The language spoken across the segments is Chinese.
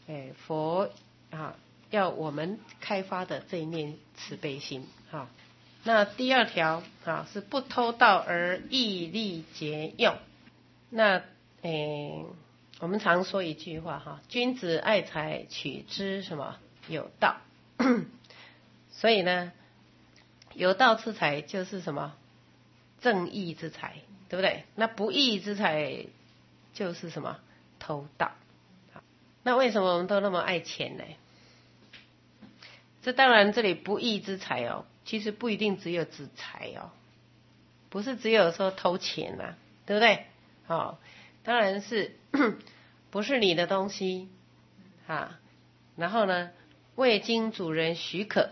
佛要我们开发的这一念慈悲心那第二条是不偷盗而义利节用。那我们常说一句话君子爱财，取之什么有道。所以呢，有道之财就是什么正义之财，对不对？那不义之财就是什么偷盗。那为什么我们都那么爱钱呢？这当然这里不义之财其实不一定只有指财不是只有说偷钱对不对？当然是不是你的东西然后呢未经主人许可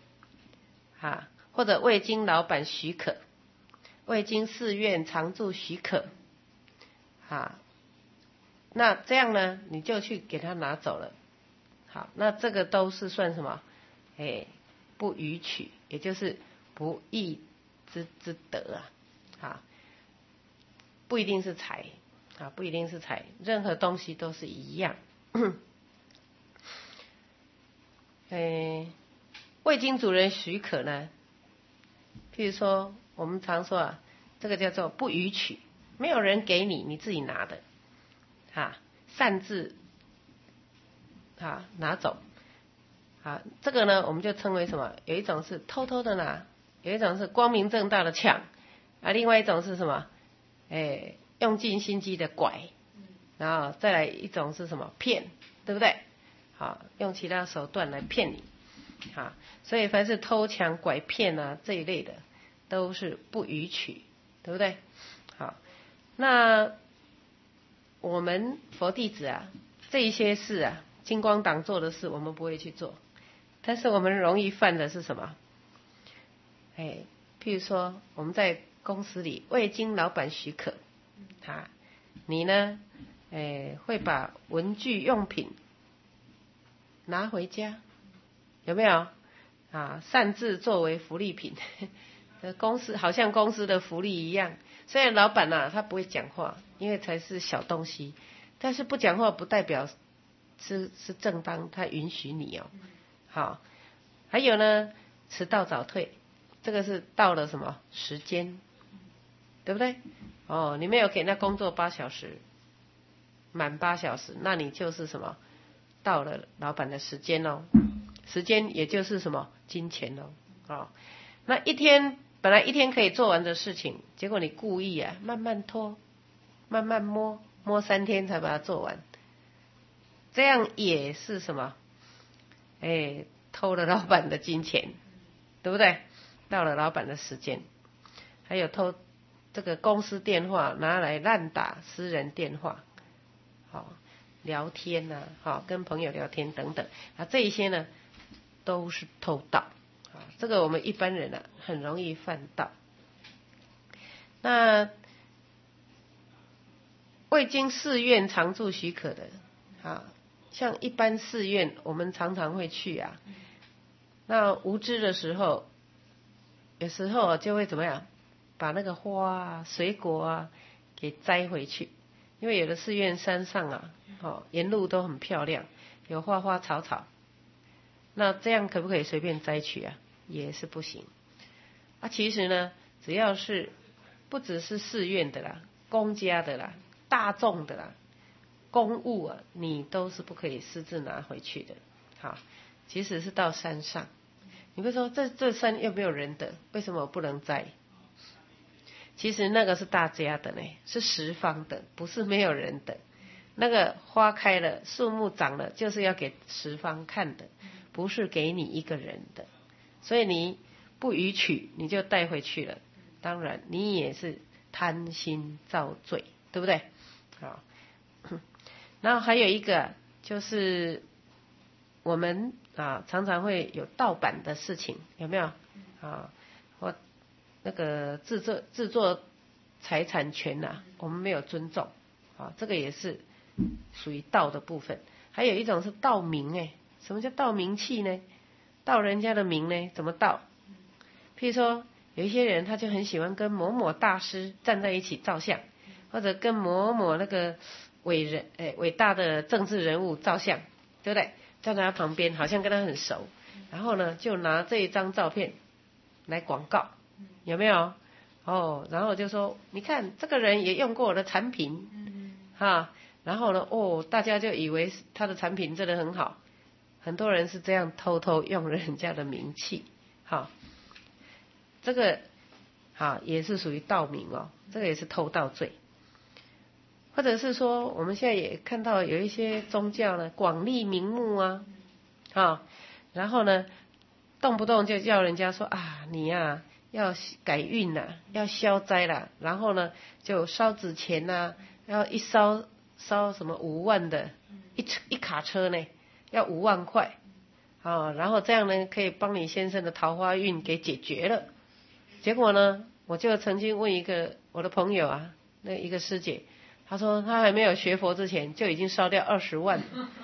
或者未经老板许可，未经寺院常住许可那这样呢你就去给他拿走了。好，那这个都是算什么不予取，也就是不义之德不一定是财不一定是财，任何东西都是一样。未经主人许可呢，譬如说我们常说这个叫做不予取，没有人给你，你自己拿的擅自拿走这个呢我们就称为什么？有一种是偷偷的拿，有一种是光明正大的抢另外一种是什么？用尽心机的拐，然后再来一种是什么？骗，对不对？用其他手段来骗你所以凡是偷抢拐骗这一类的都是不予取，对不对？那我们佛弟子这一些事金光党做的事我们不会去做，但是我们容易犯的是什么？譬如说我们在公司里未经老板许可你呢会把文具用品拿回家，有没有擅自作为福利品公司好像公司的福利一样。虽然老板他不会讲话，因为才是小东西，但是不讲话不代表是正当，他允许你好，还有呢迟到早退，这个是到了什么时间，对不对？你没有给人家工作8小时，满8小时，那你就是什么到了老板的时间时间也就是什么金钱那一天本来一天可以做完的事情，结果你故意慢慢拖，慢慢摸3天才把它做完，这样也是什么偷了老板的金钱，对不对？到了老板的时间。还有偷这个公司电话拿来滥打私人电话聊天跟朋友聊天等等这一些呢都是偷盗这个我们一般人很容易犯到。那未经寺院常住许可的像一般寺院我们常常会去那无知的时候，有时候就会怎么样，把那个花水果给摘回去。因为有的寺院山上沿路都很漂亮，有花花草草，那这样可不可以随便摘取也是不行其实呢只要是不只是寺院的啦，公家的啦，大众的啦，公物你都是不可以私自拿回去的即使是到山上，你会说这山又没有人的，为什么我不能摘？其实那个是大家的呢，是十方的，不是没有人的。那个花开了，树木长了，就是要给十方看的，不是给你一个人的。所以你不予取，你就带回去了，当然你也是贪心造罪，对不对？然后还有一个就是我们常常会有盗版的事情，有没有或那个制作财产权我们没有尊重这个也是属于盗的部分。还有一种是盗名什么叫盗名气呢？盗人家的名呢？怎么盗？譬如说有一些人他就很喜欢跟某某大师站在一起照相，或者跟某某那个伟大的政治人物照相对不对？站在他旁边，好像跟他很熟，然后呢，就拿这一张照片来广告，有没有？哦，然后就说，你看这个人也用过我的产品，哈，然后呢，哦，大家就以为他的产品真的很好，很多人是这样偷偷用人家的名气，哈，这个，哈，也是属于盗名哦，这个也是偷盗罪。或者是说，我们现在也看到有一些宗教呢，广立名目啊，然后呢，动不动就叫人家说啊，你呀、要改运啦，要消灾啦，然后呢，就烧纸钱呐，要一烧什么5万的，一卡车呢，要5万块，然后这样呢，可以帮你先生的桃花运给解决了。结果呢，我就曾经问一个我的朋友啊，那一个师姐。他说他还没有学佛之前就已经烧掉20万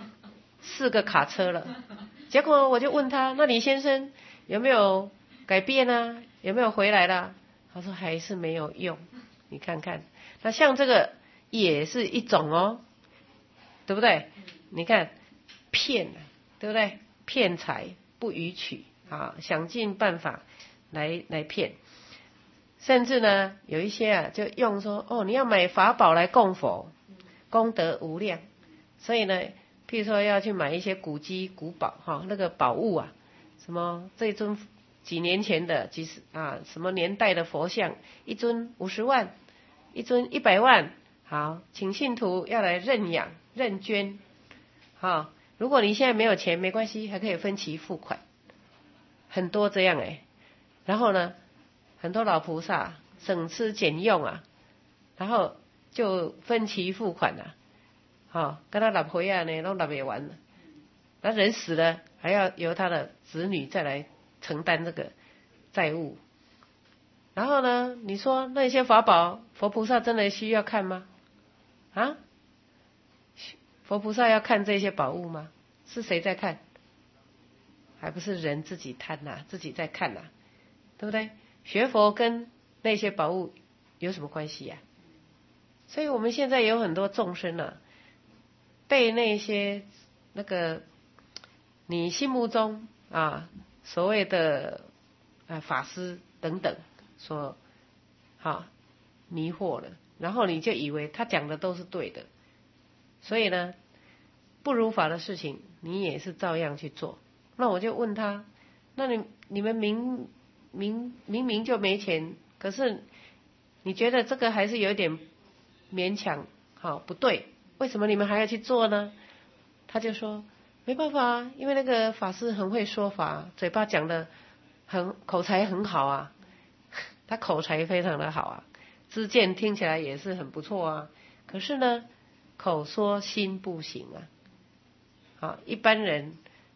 ，4个卡车了。结果我就问他，那你先生有没有改变啊？有没有回来啦？他说还是没有用。你看看，那像这个也是一种哦，对不对？你看骗，对不对？骗财不予取啊，想尽办法来骗。甚至呢，有一些啊，就用说哦，你要买法宝来供佛，功德无量。所以呢，譬如说要去买一些古迹古宝哈，那个宝物啊，什么这尊几年前的什么年代的佛像，一尊50万，一尊100万，好，请信徒要来认养认捐，好，如果你现在没有钱没关系，还可以分期付款，很多这样然后呢？很多老菩萨省吃俭用啊，然后就分期付款啊，跟他老婆一样呢，都拿不完了。那人死了，还要由他的子女再来承担这个债务。然后呢，你说那些法宝，佛菩萨真的需要看吗？啊？佛菩萨要看这些宝物吗？是谁在看？还不是人自己贪呐，自己在看呐，对不对？学佛跟那些宝物有什么关系呀？所以我们现在有很多众生啊，被那些那个你心目中所谓的法师等等所迷惑了，然后你就以为他讲的都是对的，所以呢，不如法的事情你也是照样去做。那我就问他，那你们明明就没钱，可是你觉得这个还是有点勉强，不对，为什么你们还要去做呢？他就说没办法啊，因为那个法师很会说法，嘴巴讲的口才很好啊，他口才非常的好啊，知见听起来也是很不错啊，可是呢，口说心不行啊，一般人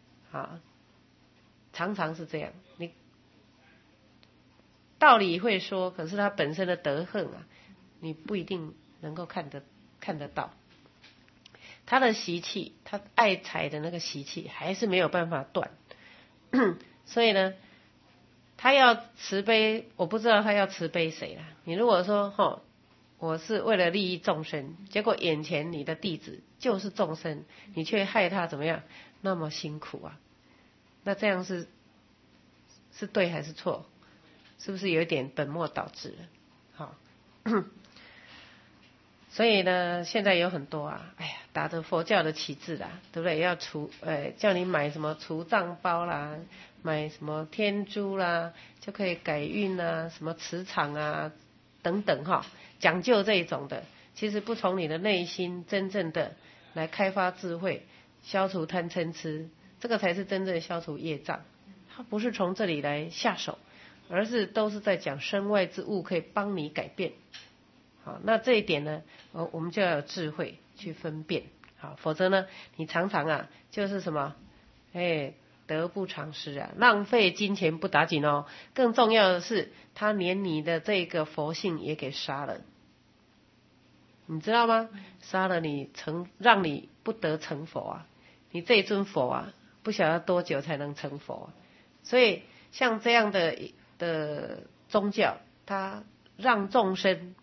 常常是这样，你道理会说，可是他本身的德行你不一定能够看得到。他的习气，他爱财的那个习气还是没有办法断。所以呢，他要慈悲，我不知道他要慈悲谁啦。你如果说我是为了利益众生，结果眼前你的弟子就是众生，你却害他怎么样那么辛苦啊？那这样是对还是错？是不是有一点本末倒置了？好，所以呢，现在有很多打着佛教的旗帜啦，对不对？要叫你买什么除障包啦，买什么天珠啦，就可以改运啊，什么磁场啊等等讲究这一种的，其实不从你的内心真正的来开发智慧，消除贪嗔痴，这个才是真正消除业障。它不是从这里来下手，而是都是在讲身外之物可以帮你改变。好，那这一点呢，我们就要有智慧去分辨。好，否则呢，你常常就是什么，得不偿失浪费金钱不打紧哦。更重要的是，他连你的这个佛性也给杀了，你知道吗？杀了你让你不得成佛你这一尊佛不晓得多久才能成佛所以像这样的宗教，它让众生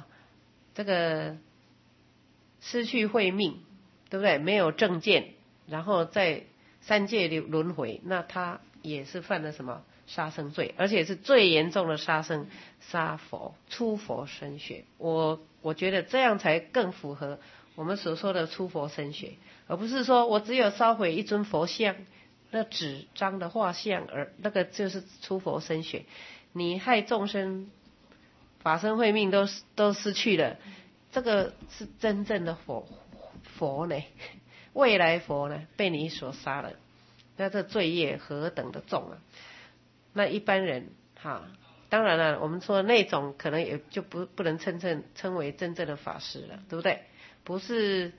这个失去慧命，对不对？没有正见， 然后在三界轮回，那他也是犯了什么杀生罪，而且是最严重的杀生，杀佛出佛身血。我觉得这样才更符合我们所说的出佛身血，而不是说我只有烧毁一尊佛像，那纸张的画像，而那个就是出佛身血，你害众生法身慧命都失去了，这个是真正的佛呢，未来佛呢被你所杀了，那这罪业何等的重啊！那一般人哈，当然了，我们说那种可能也就不能称为真正的法师了，对不对？不是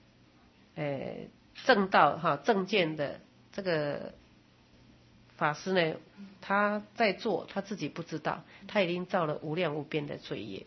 正道哈正见的这个法师呢，他在做他自己不知道，他已经造了无量无边的罪业。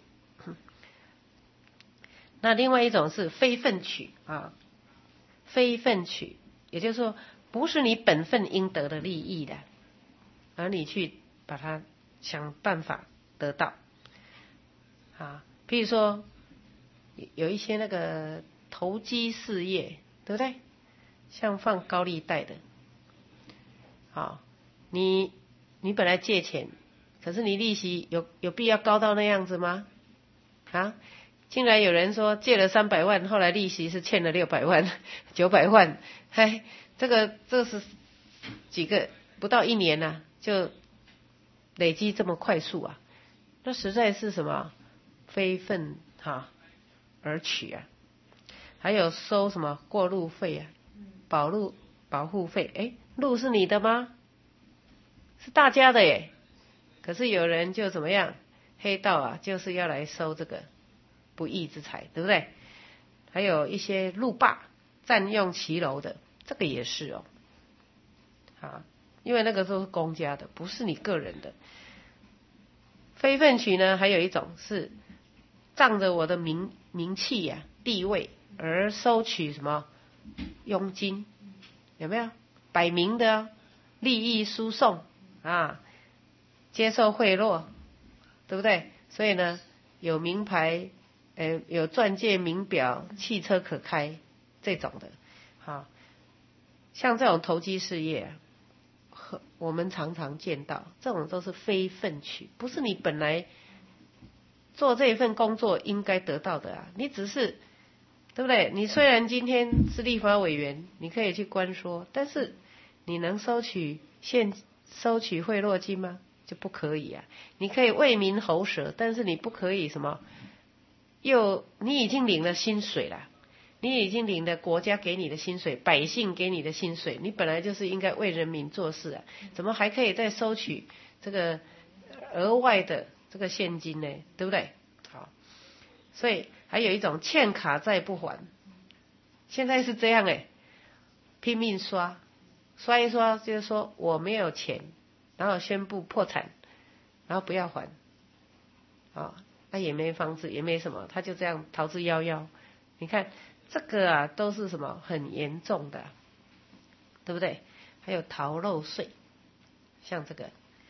那另外一种是非分取啊，非分取，也就是说不是你本分应得的利益的，而你去把它想办法得到啊。譬如说有一些那个投机事业，对不对？像放高利贷的，好，你本来借钱，可是你利息有必要高到那样子吗？啊？竟然有人说借了300万，后来利息是欠了600万、900万，嗨，这是几个不到1年啊，就累积这么快速啊，那实在是什么非分而取啊。还有收什么过路费啊，保护费，路是你的吗？是大家的耶，可是有人就怎么样，黑道啊，就是要来收这个不义之财，对不对？还有一些路霸占用骑楼的，这个也是哦，因为那个都是公家的，不是你个人的。非分取呢，还有一种是仗着我的名气啊、地位而收取什么佣金，有没有？摆明的利益输送啊，接受贿赂，对不对？所以呢，有名牌，有钻戒、名表、汽车可开这种的，像这种投机事业我们常常见到，这种都是非分取，不是你本来做这一份工作应该得到的啊，你只是，对不对？你虽然今天是立法委员，你可以去关说，但是你能收取贿赂金吗？就不可以啊。你可以为民喉舌，但是你不可以什么，你已经领了薪水了，你已经领了国家给你的薪水，百姓给你的薪水，你本来就是应该为人民做事啊，怎么还可以再收取这个额外的这个现金呢？对不对？好，所以还有一种欠卡债不还，现在是这样拼命刷一刷，就是说我没有钱，然后宣布破产，然后不要还，他也没房子，也没什么，他就这样逃之夭夭。你看这个啊，都是什么很严重的，对不对？还有逃漏税，像这个，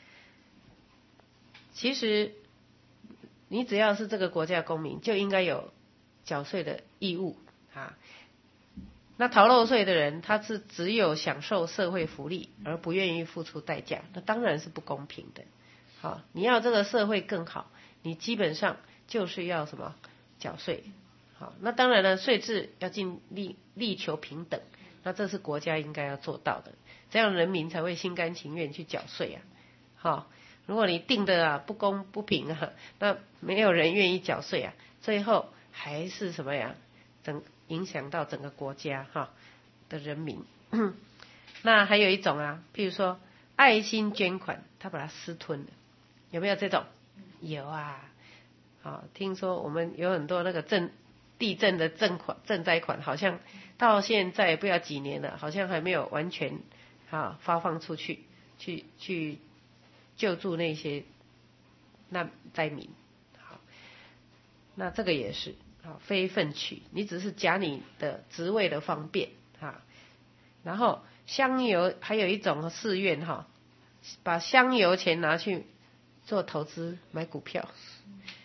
其实你只要是这个国家公民，就应该有缴税的义务啊。那逃漏税的人，他是只有享受社会福利，而不愿意付出代价，那当然是不公平的。好，你要这个社会更好，你基本上就是要什么缴税。好，那当然了，税制要尽力求平等，那这是国家应该要做到的，这样人民才会心甘情愿去缴税啊。好，如果你定的不公不平啊，那没有人愿意缴税啊，最后还是什么呀？影响到整个国家的人民。那还有一种啊，譬如说爱心捐款，他把它私吞了，有没有这种？有啊。听说我们有很多那个地震的赈灾款，好像到现在不知道几年了，好像还没有完全发放出去，去救助那些灾民。好，那这个也是非分取，你只是假你的职位的方便然后香油还有一种寺院把香油钱拿去做投资买股票，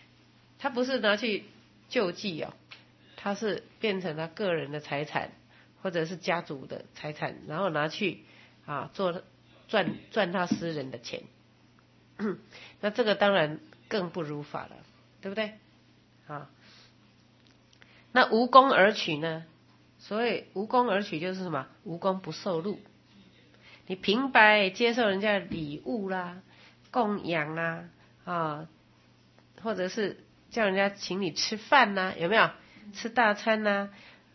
他不是拿去救济他是变成他个人的财产， 或者是家族的财产，然后拿去赚他私人的钱，那这个当然更不如法了，对不对？那无功而取呢？所谓无功而取就是什么？无功不受禄。你平白接受人家的礼物啦、供养啦或者是叫人家请你吃饭啦，有没有？吃大餐啦，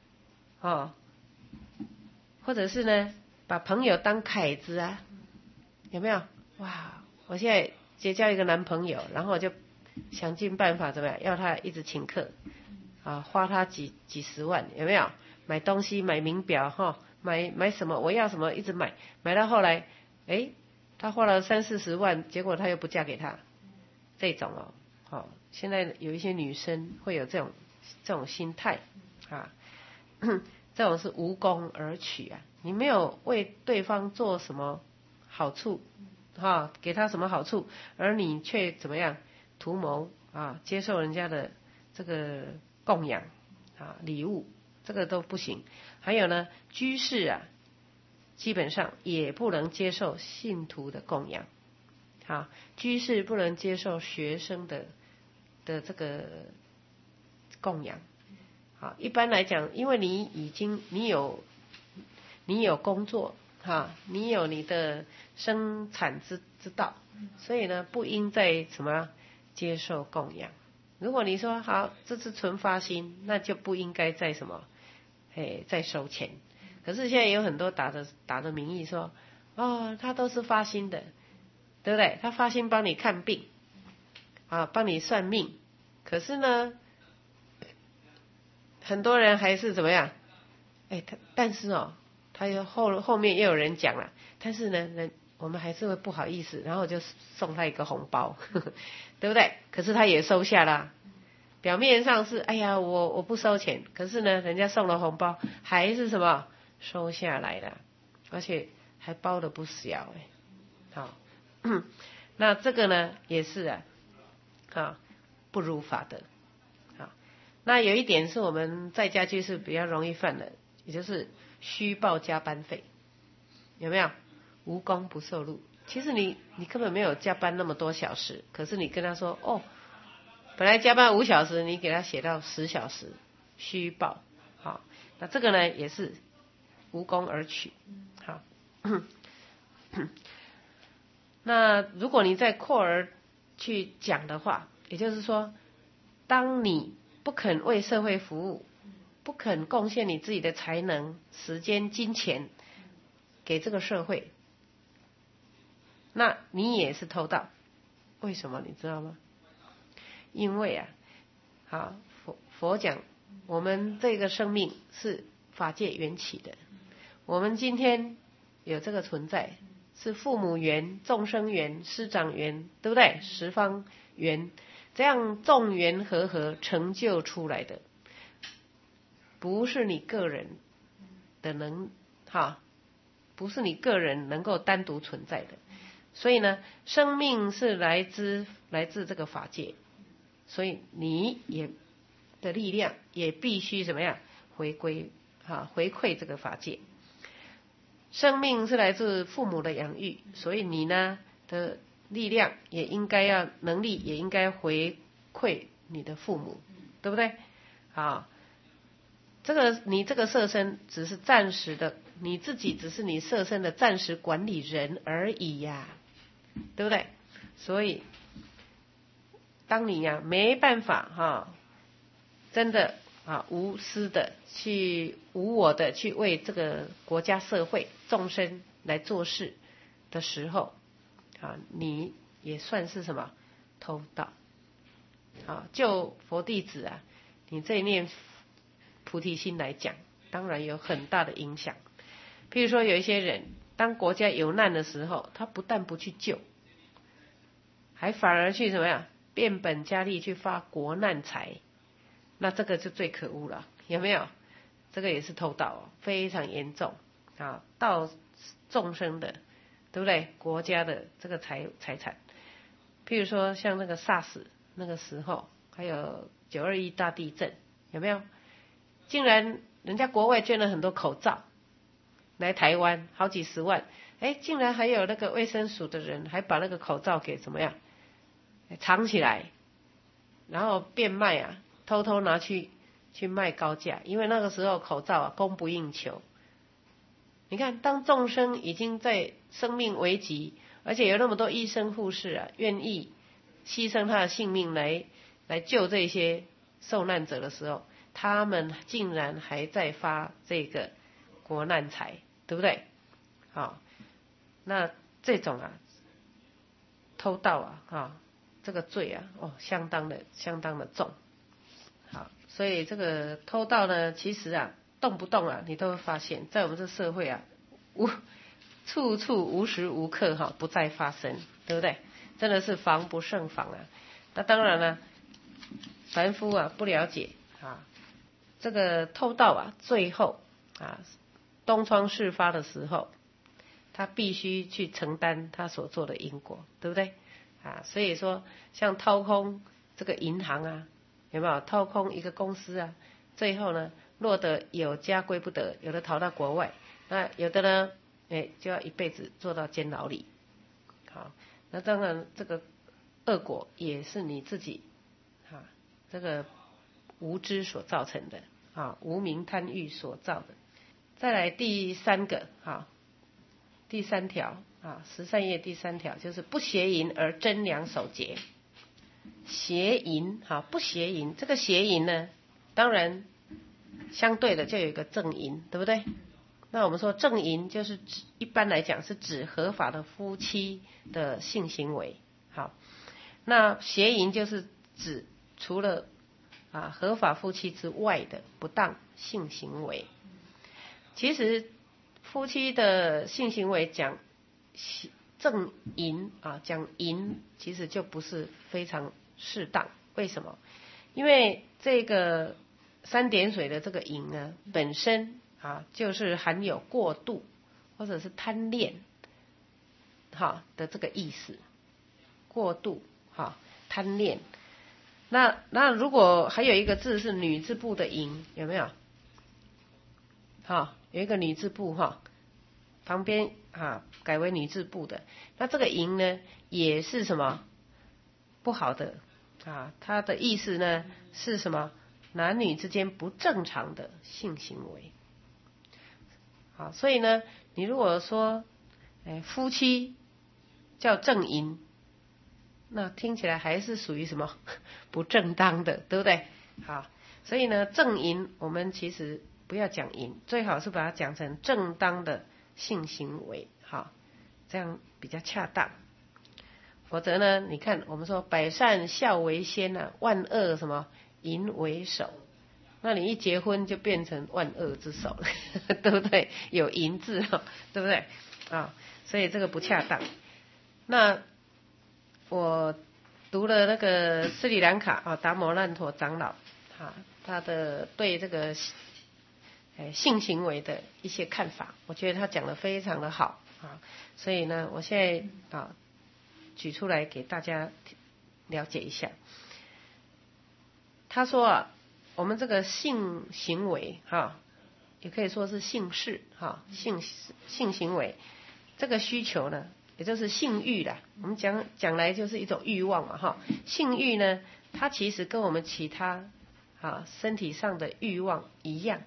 或者是呢，把朋友当凯子啊，有没有？哇，我现在结交一个男朋友，然后我就想尽办法怎么样，要他一直请客花他几十万，有没有？买东西，买名表买什么，我要什么一直买到后来，他花了30-40万，结果他又不嫁给他，这种现在有一些女生会有这种心态这种是无功而取你没有为对方做什么好处给他什么好处，而你却怎么样图谋接受人家的这个供养礼物，这个都不行。还有呢，居士基本上也不能接受信徒的供养居士不能接受学生的这个供养一般来讲，因为你有工作你有你的生产之道，所以呢不应再什么接受供养。如果你说好这是纯发心，那就不应该再什么再收钱。可是现在有很多打的名义说他都是发心的，对不对？他发心帮你看病帮你算命，可是呢很多人还是怎么样但是他又后面又有人讲了，但是呢我们还是会不好意思，然后就送他一个红包对不对？可是他也收下了表面上是我不收钱，可是呢人家送了红包还是什么收下来了，而且还包的不小那这个呢也是不如法的那有一点是我们在家居士比较容易犯的，也就是虚报加班费，有没有？无功不受禄。其实你根本没有加班那么多小时，可是你跟他说本来加班5小时，你给他写到10小时，虚报那这个呢也是无功而取那如果你再扩而去讲的话，也就是说，当你不肯为社会服务，不肯贡献你自己的才能、时间、金钱给这个社会，那你也是偷盗。为什么你知道吗？因为佛讲我们这个生命是法界缘起的，我们今天有这个存在是父母缘、众生缘、师长缘，对不对？十方缘，这样众缘和成就出来的，不是你个人的不是你个人能够单独存在的。所以呢，生命是来自这个法界，所以你也的力量也必须怎么样回馈这个法界。生命是来自父母的养育，所以你呢的力量也应该能力也应该回馈你的父母，对不对？你这个色身只是暂时的，你自己只是你色身的暂时管理人而已对不对？所以当你没办法真的无私的无我的去为这个国家社会众生来做事的时候你也算是什么偷盗就佛弟子你这一念菩提心来讲，当然有很大的影响。譬如说有一些人当国家有难的时候，他不但不去救，还反而去怎么样变本加厉去发国难财，那这个就最可恶了，有没有？这个也是偷盗非常严重盗众生的，对不对？国家的这个财产。譬如说像那个 SARS 那个时候，还有921大地震，有没有？竟然人家国外捐了很多口罩来台湾，好几十万，竟然还有那个卫生署的人还把那个口罩给怎么样藏起来，然后变卖啊，偷偷拿去卖高价，因为那个时候口罩供不应求。你看，当众生已经在生命危急，而且有那么多医生护士愿意牺牲他的性命来救这些受难者的时候，他们竟然还在发这个国难财，对不对？好，那这种偷盗这个罪相当的重。好，所以这个偷盗呢，其实动不动你都会发现，在我们这社会处处无时无刻不再发生，对不对？真的是防不胜防那当然了，凡夫不了解这个偷盗最后东窗事发的时候，他必须去承担他所做的因果，对不对？所以说像掏空这个银行有没有掏空一个公司最后呢落得有家归不得，有的逃到国外，那有的呢就要一辈子坐到监牢里。好，那当然这个恶果也是你自己这个无知所造成的无明贪欲所造的。再来第三个第三条十善业第三条就是不邪淫而真良守节。邪淫不邪淫，这个邪淫呢，当然相对的就有一个正淫，对不对？那我们说正淫就是一般来讲是指合法的夫妻的性行为。好，那邪淫就是指除了合法夫妻之外的不当性行为。其实夫妻的性行为讲正淫讲淫其实就不是非常适当。为什么？因为这个三点水的这个淫呢，本身就是含有过度或者是贪恋的这个意思。过度贪恋。那如果还有一个字是女字部的淫，有没有？有一个女字部旁边改为女字部的，那这个淫呢也是什么不好的它的意思呢是什么？男女之间不正常的性行为。好，所以呢你如果说夫妻叫正淫，那听起来还是属于什么不正当的，对不对？好，所以呢正淫我们其实不要讲淫，最好是把它讲成正当的性行为，这样比较恰当。否则呢，你看我们说百善孝为先万恶什么淫为首，那你一结婚就变成万恶之首了对不对？有淫字对不对所以这个不恰当。那我读了那个斯里兰卡达摩难陀长老他的对这个性行为的一些看法，我觉得他讲得非常的好所以呢我现在举出来给大家了解一下。他说我们这个性行为也可以说是性事性行为这个需求呢，也就是性欲啦，我们讲来就是一种欲望嘛性欲呢，它其实跟我们其他身体上的欲望一样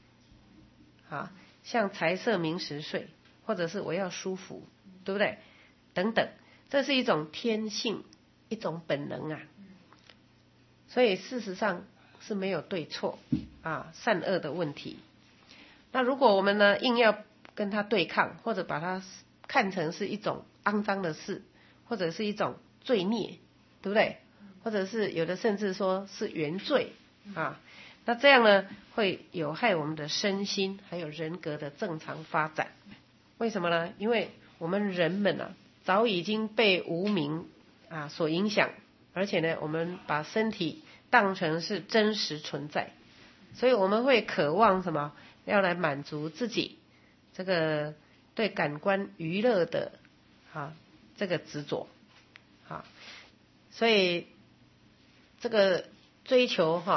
像财色名食睡，或者是我要舒服，对不对？等等，这是一种天性，一种本能所以事实上是没有对错善恶的问题。那如果我们呢硬要跟它对抗，或者把它看成是一种肮脏的事，或者是一种罪孽，对不对？或者是有的甚至说是原罪那这样呢会有害我们的身心还有人格的正常发展。为什么呢？因为我们人们早已经被无明所影响，而且呢我们把身体当成是真实存在，所以我们会渴望什么？要来满足自己这个对感官娱乐的这个执着所以这个追求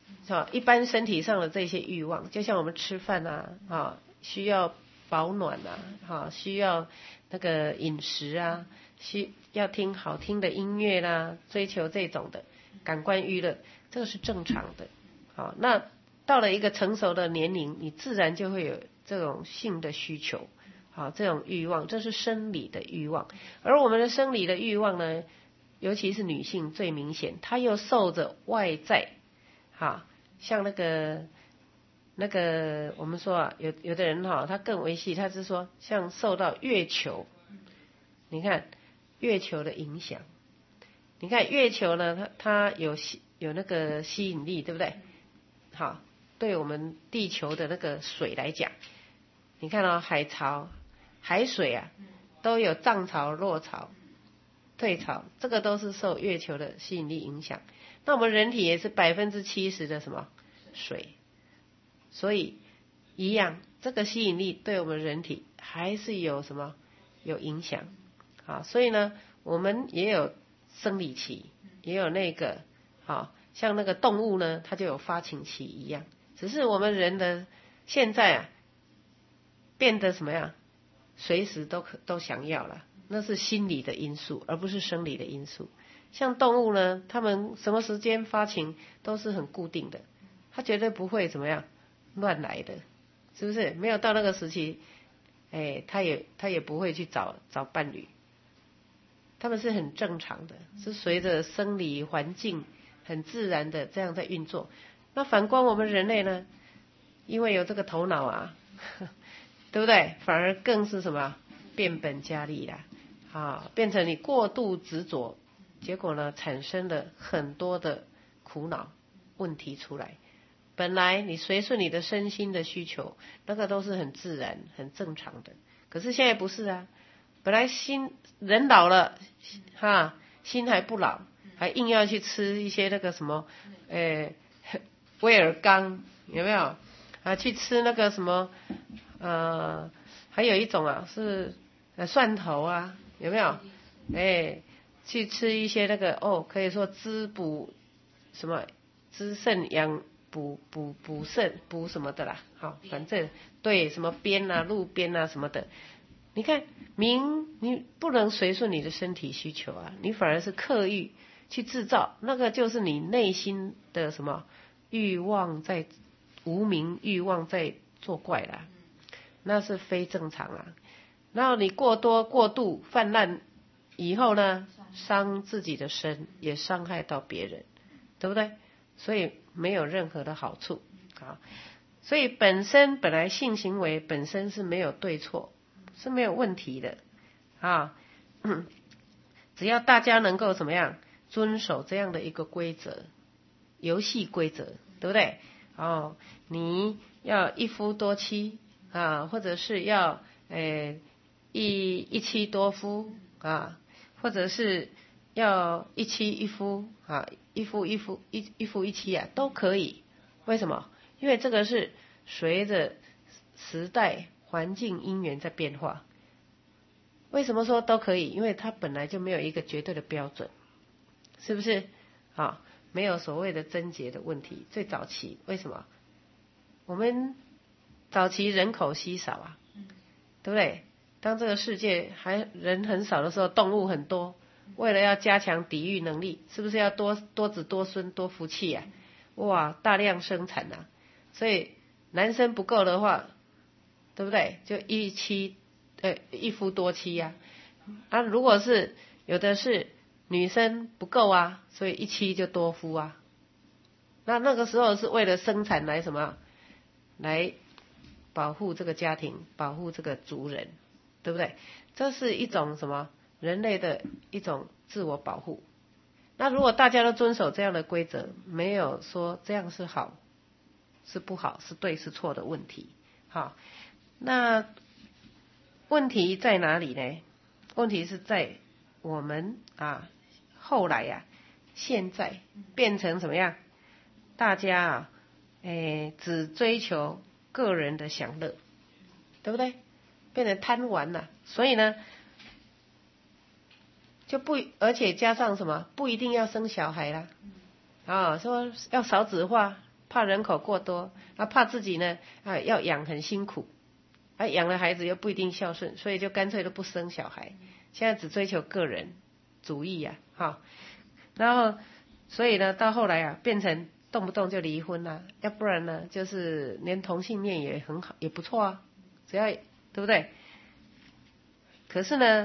一般身体上的这些欲望，就像我们吃饭需要保暖需要那个饮食需要听好听的音乐啦，追求这种的感官娱乐，这个是正常的。那到了一个成熟的年龄，你自然就会有这种性的需求，这种欲望，这是生理的欲望。而我们的生理的欲望呢，尤其是女性最明显，她又受着外在，像那个我们说有的人他更为细，他是说像受到月球，你看月球的影响，你看月球呢，它有那个吸引力，对不对？对我们地球的那个水来讲，你看海潮、海水都有涨潮、落潮、退潮，这个都是受月球的吸引力影响。那我们人体也是70%的什么水，所以一样，这个吸引力对我们人体还是有什么有影响。所以呢，我们也有生理期，也有那个像那个动物呢，它就有发情期一样。只是我们人的现在变得什么样，随时都想要了，那是心理的因素，而不是生理的因素。像动物呢，它们什么时间发情都是很固定的，它绝对不会怎么样乱来的，是不是？没有到那个时期，它也不会去找伴侣，它们是很正常的，是随着生理环境很自然的这样在运作。那反观我们人类呢，因为有这个头脑对不对？反而更是什么变本加厉啦，变成你过度执着，结果呢产生了很多的苦恼问题出来。本来你随顺你的身心的需求，那个都是很自然很正常的，可是现在不是啊。本来人老了心还不老，还硬要去吃一些那个什么威尔刚，有没有去吃那个什么还有一种是蒜头有没有去吃一些那个可以说滋补什么滋肾养补肾补什么的啦，反正对什么边路边什么的，你看你不能随顺你的身体需求你反而是刻意去制造，那个就是你内心的什么欲望在无名欲望在作怪啦，那是非正常然后你过度泛滥以后呢，伤自己的身，也伤害到别人，对不对？所以没有任何的好处所以本来性行为本身是没有对错，是没有问题的只要大家能够怎么样遵守这样的一个规则，游戏规则，对不对？你要一夫多妻或者是要一妻多夫或者是要一妻一夫一夫一妻都可以。为什么？因为这个是随着时代环境因缘在变化。为什么说都可以？因为它本来就没有一个绝对的标准，是不是没有所谓的贞洁的问题。最早期为什么我们早期人口稀少对不对？当这个世界还人很少的时候，动物很多，为了要加强抵御能力，是不是要多子多孙多福气哇，大量生产所以男生不够的话，对不对？就一夫多妻如果是有的是女生不够所以一妻就多夫那个时候是为了生产来什么？来保护这个家庭，保护这个族人，对不对？这是一种什么？人类的一种自我保护。那如果大家都遵守这样的规则，没有说这样是好是不好，是对是错的问题那问题在哪里呢？问题是在我们后来现在变成怎么样？大家只追求个人的享乐，对不对？变成贪玩了，所以呢而且加上什么？不一定要生小孩啦说要少子化， 怕人口过多，怕自己呢要养很辛苦，养了孩子又不一定孝顺，所以就干脆都不生小孩。现在只追求个人主义然后所以呢到后来变成动不动就离婚要不然呢就是连同性恋也很好，也不错只要对不对？可是呢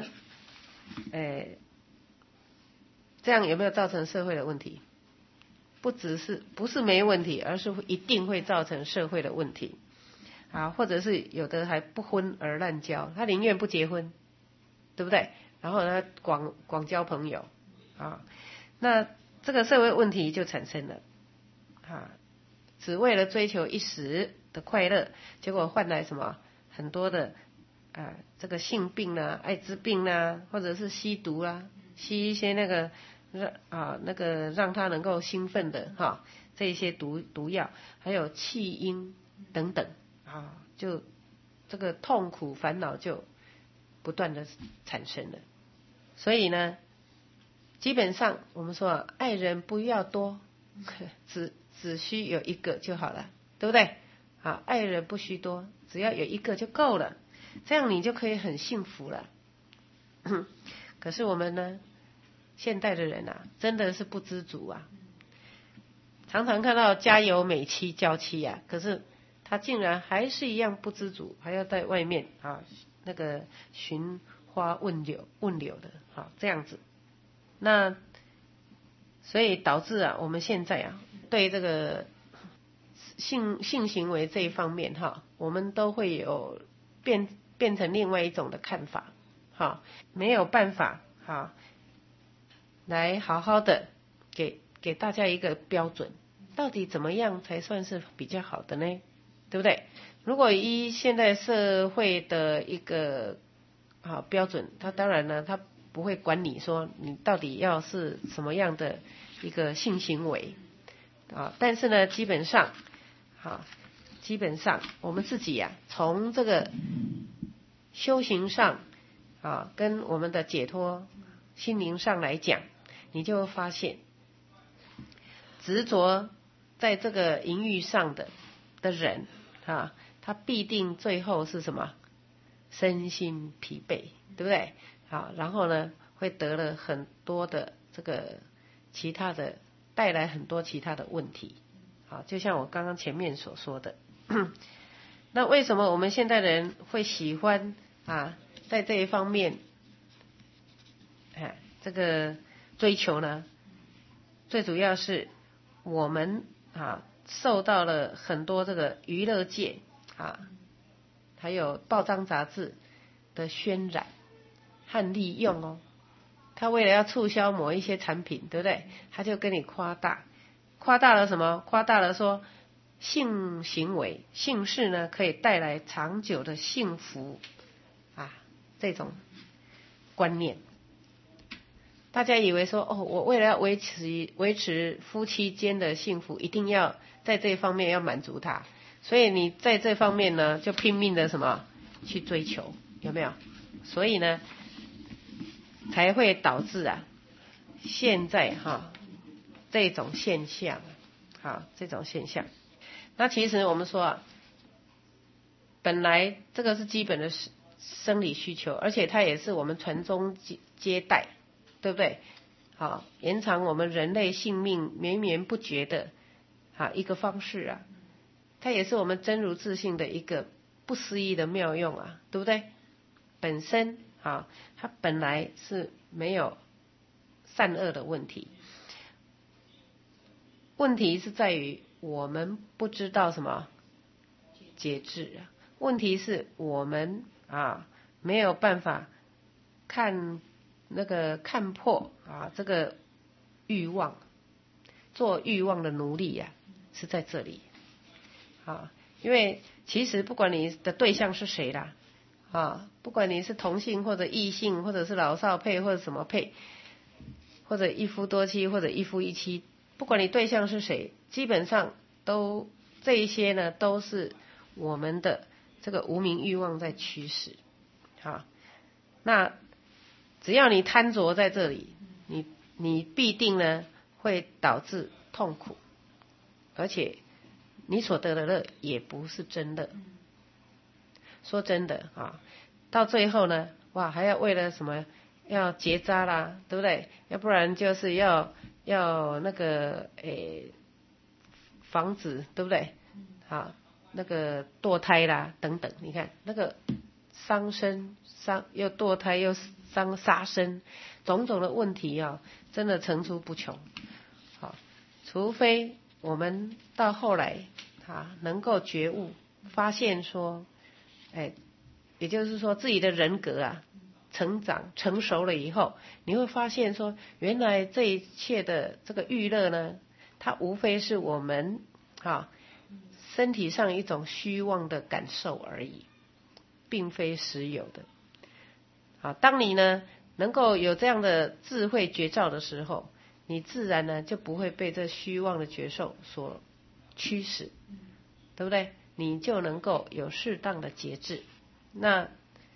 这样有没有造成社会的问题？不是没问题，而是一定会造成社会的问题或者是有的还不婚而滥交，他宁愿不结婚，对不对？然后呢广交朋友那这个社会问题就产生了只为了追求一时的快乐，结果换来什么很多的这个性病艾滋病或者是吸毒吸一些那个让他能够兴奋的这些毒药，还有弃婴等等就这个痛苦烦恼就不断的产生了。所以呢基本上我们说爱人不要多，只需有一个就好了，对不对？爱人不需多，只要有一个就够了，这样你就可以很幸福了。可是我们呢现代的人真的是不知足常常看到家有美妻娇妻可是他竟然还是一样不知足，还要在外面那个寻花问柳的这样子。那所以导致我们现在对这个性行为这一方面我们都会有变成另外一种的看法没有办法来好好的给大家一个标准，到底怎么样才算是比较好的呢？对不对？如果依现在社会的一个标准，他当然呢他不会管你说你到底要是什么样的一个性行为但是呢基本上我们自己从这个修行上跟我们的解脱心灵上来讲，你就会发现执着在这个淫欲上的人他必定最后是什么？身心疲惫，对不对？然后呢会得了很多的这个其他的，带来很多其他的问题就像我刚刚前面所说的那为什么我们现代人会喜欢在这一方面这个追求呢？最主要是我们受到了很多这个娱乐界还有报章杂志的渲染和利用他为了要促销某一些产品，对不对？他就跟你夸大了什么？夸大了说性行为性事呢可以带来长久的幸福这种观念。大家以为说我为了要维持夫妻间的幸福，一定要在这方面要满足他，所以你在这方面呢就拼命的什么去追求，有没有？所以呢才会导致现在这种现象这种现象。那其实我们说本来这个是基本的生理需求，而且它也是我们传宗接代，对不对？延长我们人类性命绵绵不绝的一个方式它也是我们真如自性的一个不思议的妙用对不对？本身它本来是没有善恶的问题，问题是在于我们不知道什么节制问题是我们没有办法看破这个欲望，做欲望的奴隶是在这里因为其实不管你的对象是谁啦不管你是同性或者异性，或者是老少配或者什么配，或者一夫多妻或者一夫一妻，不管你对象是谁，基本上都这一些呢都是我们的这个无明欲望在驱使那只要你贪着在这里，你必定呢会导致痛苦，而且你所得的乐也不是真乐。说真的啊，到最后呢，哇，还要为了什么要结扎啦，对不对？要不然就是要那个防止，对不对？好，那个堕胎啦等等，你看那个伤身又堕胎又杀生，种种的问题啊，真的层出不穷。好，除非我们到后来能够觉悟，发现说，也就是说自己的人格成长成熟了以后，你会发现说，原来这一切的这个欲乐呢，它无非是我们身体上一种虚妄的感受而已，并非实有的。当你呢能够有这样的智慧觉照的时候，你自然呢就不会被这虚妄的觉受所驱使，对不对？你就能够有适当的节制。那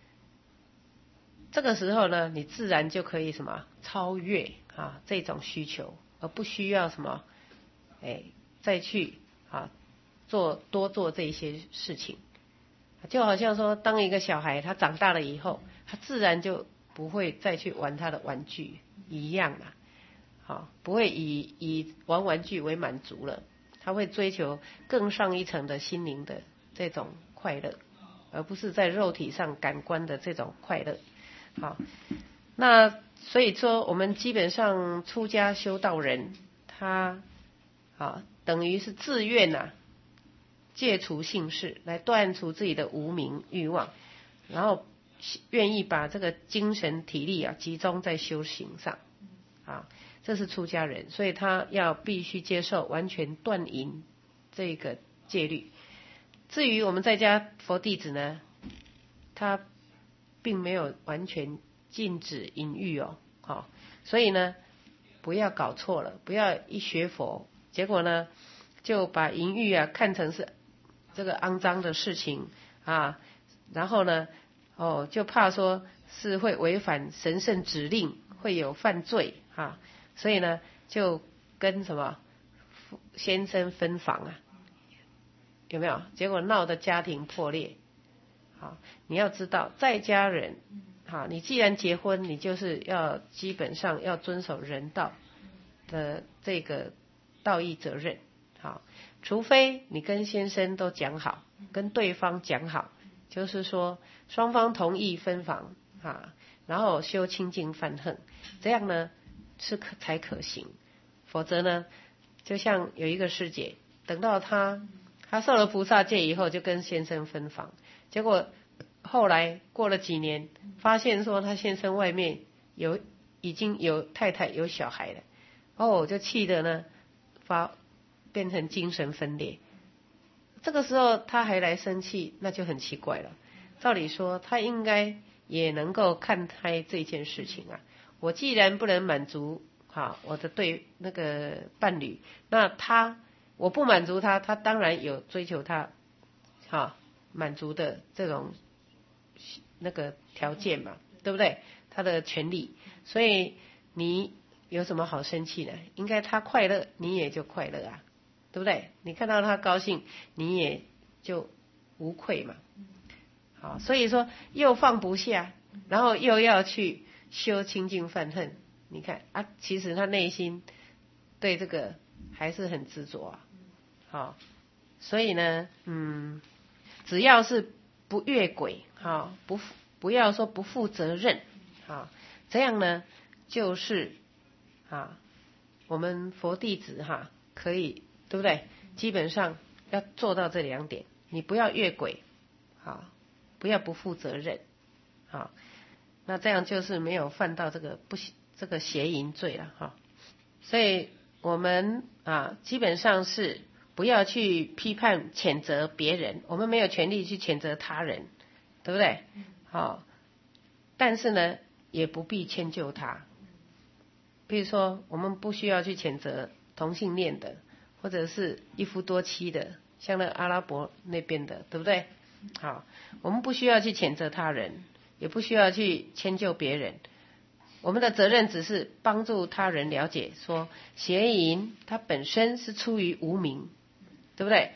这个时候呢，你自然就可以什么超越这种需求，而不需要什么再去多做这些事情。就好像说，当一个小孩他长大了以后，他自然就不会再去玩他的玩具一样啦，不会以玩玩具为满足了，他会追求更上一层的心灵的这种快乐，而不是在肉体上感官的这种快乐。好，那所以说我们基本上出家修道人，他等于是自愿戒除性事，来断除自己的无明欲望，然后愿意把这个精神体力集中在修行上这是出家人，所以他必须接受完全断淫这个戒律。至于我们在家佛弟子呢，他并没有完全禁止淫欲所以呢不要搞错了，不要一学佛，结果呢就把淫欲看成是这个肮脏的事情然后呢就怕说是会违反神圣指令，会有犯罪所以呢就跟什么先生分房有没有？结果闹得家庭破裂。你要知道在家人你既然结婚，你就是基本上要遵守人道的这个道义责任。除非你跟先生都讲好，跟对方讲好，就是说双方同意分房然后修清净犯恨，这样呢才可行。否则呢，就像有一个师姐，等到她受了菩萨戒以后，就跟先生分房，结果后来过了几年，发现说她先生外面已经有太太有小孩了，就气得呢变成精神分裂。这个时候他还来生气，那就很奇怪了。照理说他应该也能够看开这件事情我既然不能满足我的那个伴侣，那我不满足他当然有追求他满足的这种那个条件嘛，对不对？他的权利。所以你有什么好生气呢？应该他快乐你也就快乐对不对？你看到他高兴，你也就无愧嘛。所以说又放不下，然后又要去修清净犯恨，你看其实他内心对这个还是很执着所以呢只要是不越轨不要说不负责任这样呢就是我们佛弟子可以，对不对？基本上要做到这2点，你不要越轨不要不负责任那这样就是没有犯到这个邪淫罪了所以我们基本上是不要去批判谴责别人，我们没有权利去谴责他人，对不对？但是呢也不必迁就他。比如说我们不需要去谴责同性恋的，或者是一夫多妻的，像那阿拉伯那边的，对不对？我们不需要去谴责他人，也不需要去迁就别人。我们的责任只是帮助他人了解说邪淫它本身是出于无明，对不对？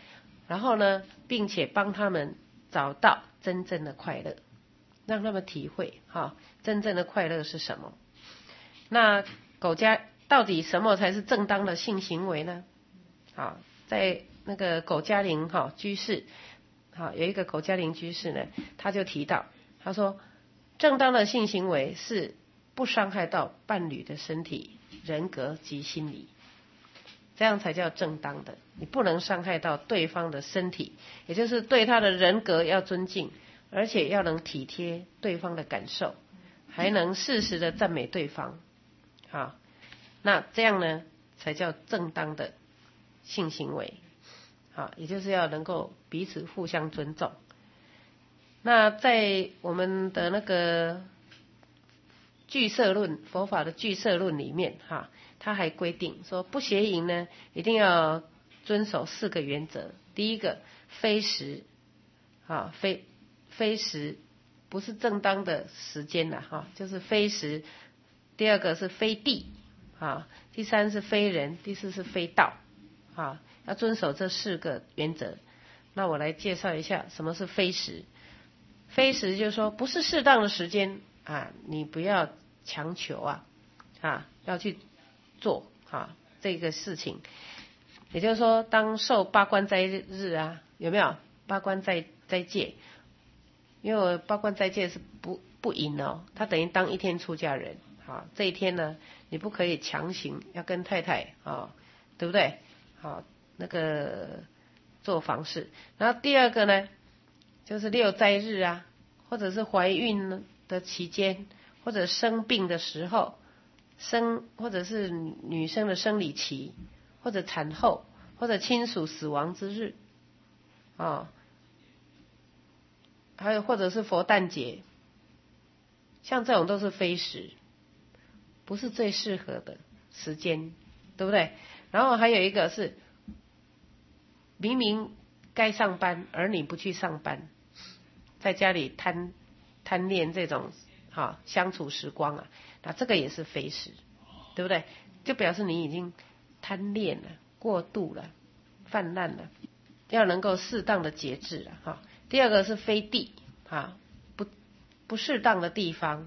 然后呢，并且帮他们找到真正的快乐，让他们体会真正的快乐是什么。那苟家到底什么才是正当的性行为呢？在那个苟家林居士，有一个苟家林居士呢，他就提到，他说正当的性行为是不伤害到伴侣的身体、人格及心理，这样才叫正当的。你不能伤害到对方的身体，也就是对他的人格要尊敬，而且要能体贴对方的感受，还能适时的赞美对方。那这样呢才叫正当的性行为。也就是要能够彼此互相尊重。那在我们的那个俱舍论，佛法的俱舍论里面他还规定说，不邪淫呢一定要遵守4个原则。第一个，非时非时不是正当的时间啦就是非时。第二个是非地第三是非人，第四是非道要遵守这4个原则。那我来介绍一下什么是非时。非时就是说不是适当的时间你不要强求要去做这个事情。也就是说，当受八关斋日有没有八关斋戒？因为八关斋戒是不淫他等于当一天出家人这一天呢，你不可以强行要跟太太对不对？那个做房事。然后第二个呢，就是6斋日或者是怀孕的期间，或者生病的时候，或者是女生的生理期，或者产后，或者亲属死亡之日还有或者是佛诞节，像这种都是非时，不是最适合的时间，对不对？然后还有一个是明明该上班，而你不去上班，在家里贪恋这种相处时光那这个也是非时，对不对？就表示你已经贪恋了、过度了、泛滥了，要能够适当的节制了第二个是非地不适当的地方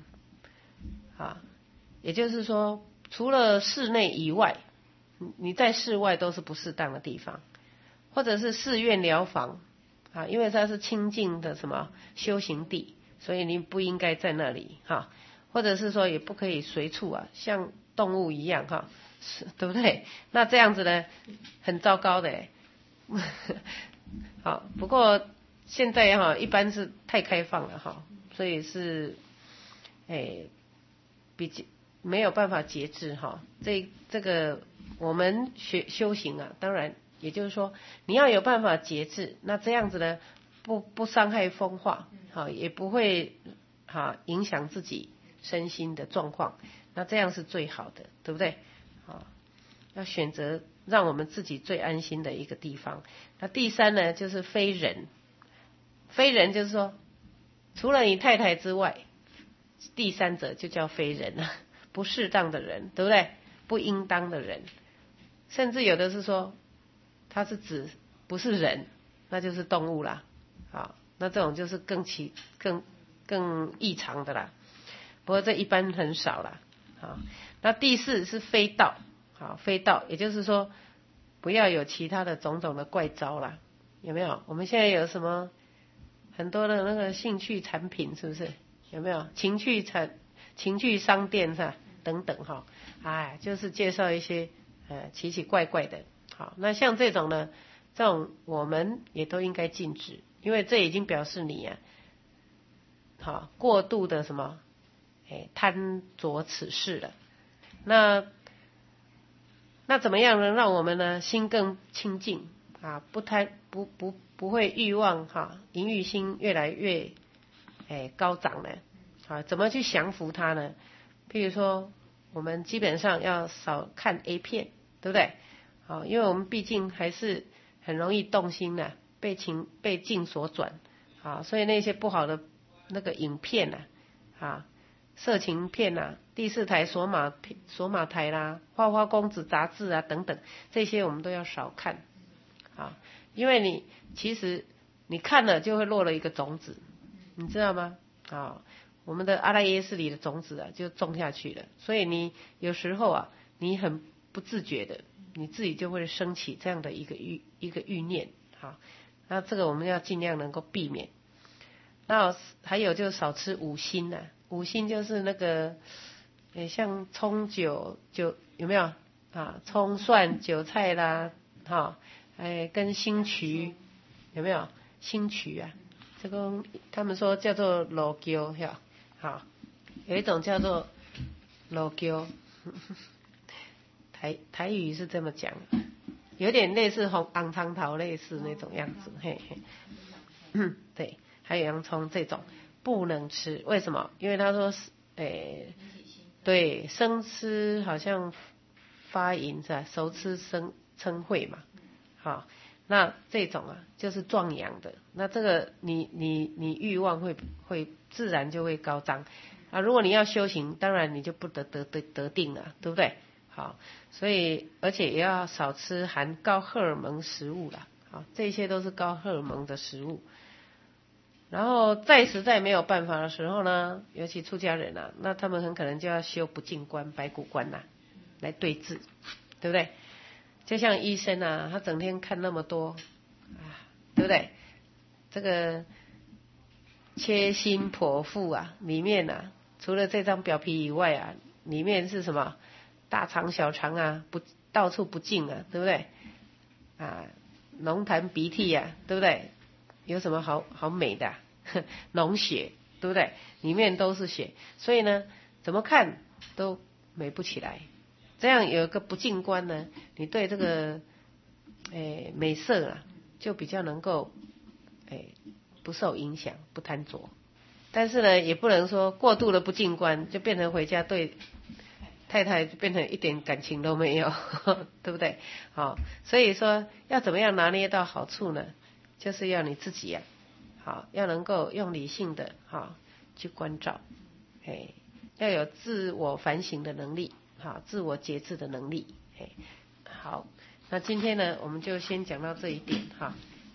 也就是说，除了室内以外，你在室外都是不适当的地方。或者是寺院疗房因为它是清净的什么修行地，所以你不应该在那里或者是说也不可以随处像动物一样对不对？那这样子呢，很糟糕的不过现在一般是太开放了所以是没有办法节制这个我们修行当然也就是说你要有办法节制，那这样子呢不伤害风化也不会影响自己身心的状况，那这样是最好的，对不对？要选择让我们自己最安心的一个地方。那第三呢，就是非人。非人就是说除了你太太之外，第三者就叫非人不适当的人，对不对？不应当的人，甚至有的是说它是指不是人，那就是动物啦那这种就是更异常的啦。不过这一般很少啦那第四是非道非道也就是说不要有其他的种种的怪招啦。有没有？我们现在有什么很多的那个兴趣产品，是不是？有没有情趣商店是吧？等等就是介绍一些奇奇怪怪的。那像这种呢，这种我们也都应该禁止，因为这已经表示你过度的什么贪着此事了。那怎么样能让我们呢心更清净不会欲望淫欲心越来越高涨呢怎么去降服它呢？譬如说我们基本上要少看 A 片，对不对？因为我们毕竟还是很容易动心的，被境所转所以那些不好的那个影片色情片第4台索马台啦、花花公子杂志等等，这些我们都要少看因为你其实你看了就会落了一个种子，你知道吗？我们的阿赖耶识里的种子啊就种下去了，所以你有时候啊你很不自觉的，你自己就会升起这样的一个欲念。好，那这个我们要尽量能够避免。那还有就少吃五辛啊，五辛就是那个像葱酒有没有啊？葱蒜韭菜啦，跟辛渠有没有？辛渠啊，这个他们说叫做老姜，好，有一种叫做老姜，台语是这么讲，有点类似红汤头类似那种样子，嘿嘿，对，还有洋葱这种不能吃，为什么？因为他说对，生吃好像发淫是吧？熟吃称秽嘛，好，那这种啊就是壮阳的，那这个你欲望会自然就会高涨啊。如果你要修行，当然你就不得定了，对不对？好，所以而且也要少吃含高荷尔蒙食物啦，好，这些都是高荷尔蒙的食物。然后再实在没有办法的时候呢，尤其出家人啊，那他们很可能就要修不净观、白骨观来对治，对不对？就像医生啊，他整天看那么多对不对？这个切心剖腹啊，里面啊，除了这张表皮以外啊，里面是什么？大肠、小肠啊，到处不净啊，对不对？浓痰鼻涕啊，对不对？有什么好美的脓血，对不对？里面都是血，所以呢，怎么看都美不起来。这样有一个不净观呢，你对这个美色啊，就比较能够不受影响，不贪着。但是呢，也不能说过度的不净观，就变成回家对太太就变成一点感情都没有，对不对？好，所以说要怎么样拿捏到好处呢？就是要你自己啊，好，要能够用理性的去关照，要有自我反省的能力，好，自我节制的能力，好，那今天呢，我们就先讲到这一点哈。